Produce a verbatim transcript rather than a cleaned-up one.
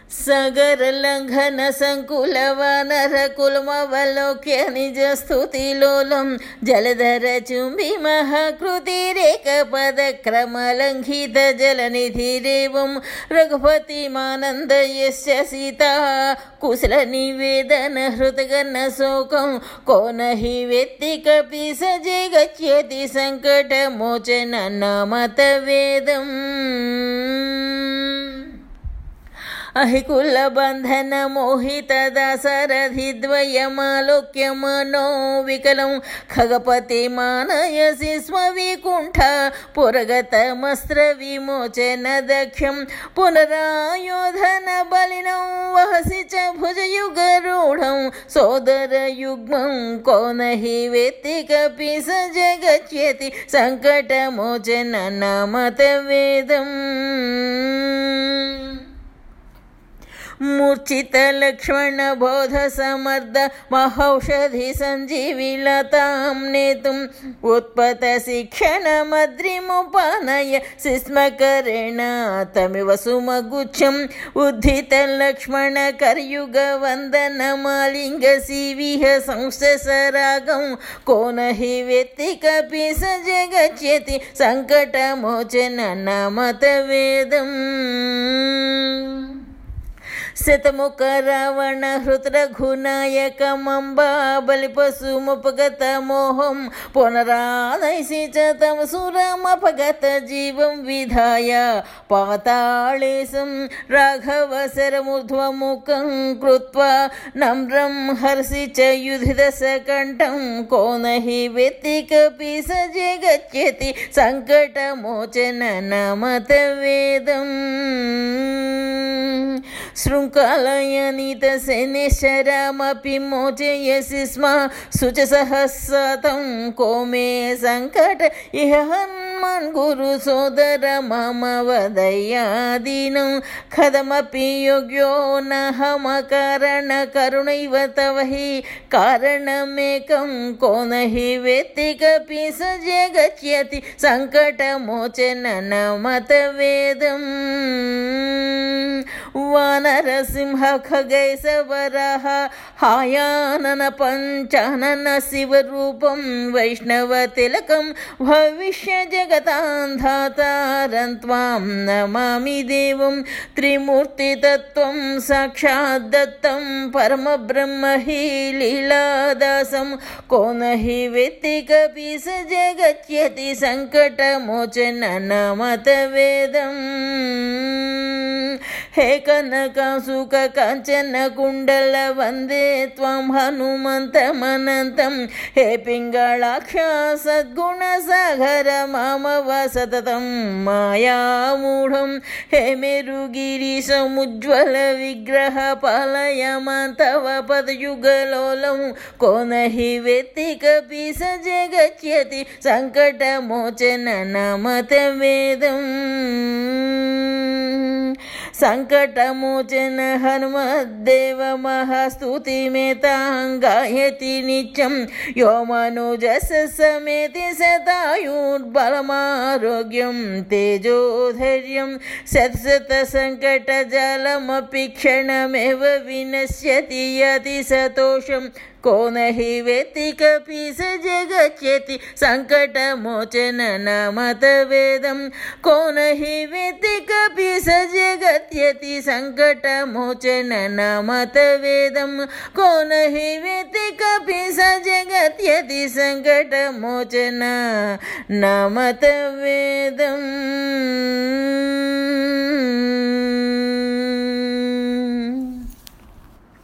సగర లంఘన సంకుల వానర కులమవలోక్య నిజ స్థుతిలోలం జలధర చుంబి మహాకృతి రేఖ పద క్రమలంఘిత జలనిధిరేవం రఘుపతి మానంద యస్య సీతా కుశల నివేదన హృతగన్న శోకం కోనహి వెత్తి కపి సజే గచ్యతి సంకట మోచన నామత వేదం అహికుల బంధన మోహిత దాసరథి ద్వయమాలోక్య మనో వికలం ఖగపతి మానయసి స్వవికుంఠ పురగతమస్త్ర విమోచన దఖ్యం పునరాయోధన బలినం వహసి చ భుజయుగరూఢం సోదర యుగ్మం కోనహి వెత్తి కపి సజగచ్యతి సంకటమోచన నామత వేదం మూర్ఛిత లక్ష్మణ బోధ సమర్థ మహౌషధి సంజీవిలతాం నేతుం ఉత్పత శిక్షణ మద్రిముపానయ శిస్మకరేణ తమివ సుమగుచ్చం ఉద్ధిత లక్ష్మణ కర్యుగ వందన మాలింగ శివిహ సంసరాగం కోనహి వెత్తి కపి సజగచ్యతి సంకటమోచన నామత వేదం శతముఖ రావణ హృతరఘునాయక మంబా బలిపశుముపగత మోహం పునరాదైసి చ తమ సురమపగత జీవం విధాయ పాతాళేశం రాఘవ శరమూర్ధ్వముఖం కృత్వా నమ్రం హర్షి చ యుధిదశ కంఠం కోనహి వెత్తి కపి సజే గచ్యతి సంకటమోచన నామత వేదం శృంఖలయనిత శనేశ్వరమపి మోచయసి స్మ శుచ సహస్రతం కోమే సంకట ఇహ హన్మన్ గురు సోదర మమ వదయాదీనం కథమపి యోగ్యో నహమకరణ కరుణైవ తవ హి కారణమేకం కోనహి వెత్తి కపి సజే గచ్యతి సంకటమోచన నామత వేదం వానరసింహ ఖగైసవరః హాయానన పంచానన శివరూపం వైష్ణవ తిలకం భవిష్య జగతాంధాతారం త్వాం నమామి దేవం త్రిమూర్తి తత్వం సాక్షాత్ దత్తం పరమబ్రహ్మ హి లీలాదాసం కోనహి వెత్తి కపి సజే గచ్యతి సంకటమోచన నామత వేదం హే కనకాసుక కాంచన కుండల వందే త్వం హనుమంతమనంతం హే పింగళాక్ష సద్గుణ సాగర మామవ సతతం మాయామూఢం హే మేరుగిరీశముజ్వల విగ్రహ పాలయమాంతవ పదయుగలోలం కోనహి వెత్తి కపి సజే గచ్యతి సంకటమోచన నామత వేదం సంకటమోచన హనుమద్దేవ మహాస్తుతిమేతాం గాయతి నిత్యం యో మనోజస సమేతి శతాయుర్బలమారోగ్యం తేజోధైర్యం శతశత సంకట జలమపి క్షణమేవ వినశ్యతి యతి సతోషం కోనహి వెత్తి కపి సజే గచ్యతి సంకటమోచన నామత వేదం కోనహి వెత్తి కపి సజే గచ్యతి సంకటమోచన నామత వేదం కోనహి వెత్తి కపి సజే గచ్యతి సంకటమోచన నామత వేదం.